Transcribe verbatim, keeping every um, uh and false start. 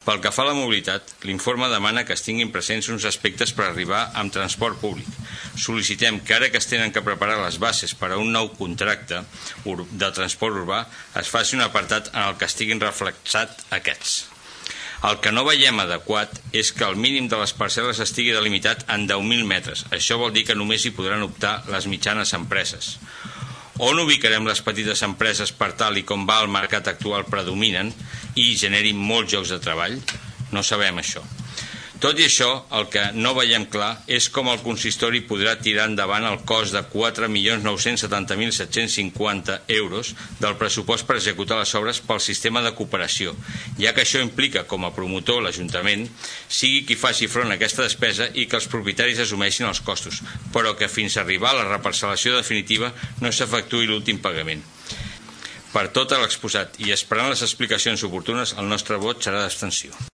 Pel que fa a la mobilitat, l'informe demana que es tinguin presents uns aspectes per arribar amb transport públic. Sol·licitem que ara que es tenen que preparar les bases per a un nou contracte de transport urbà, es faci un apartat en el que estiguin reflexats aquests. El que no veiem adequat és que el mínim de les parcel·les estigui delimitat en deu mil metres. Això vol dir que només hi podran optar les mitjanes empreses. On ubicarem les petites empreses per tal i com va el mercat actual predominen i generin molts llocs de treball? No sabem això. Tot i això, el que no veiem clar és com el consistori podrà tirar endavant el cost de quatre milions nou-cents setanta mil set-cents cinquanta euros del pressupost per executar les obres pel sistema de cooperació, ja que això implica, com a promotor, l'Ajuntament sigui qui faci front a aquesta despesa i que els propietaris assumeixin els costos, però que fins a arribar a la reparcel·lació definitiva no s'efectuï l'últim pagament. Per tot l'exposat i esperant les explicacions oportunes, el nostre vot serà d'abstenció.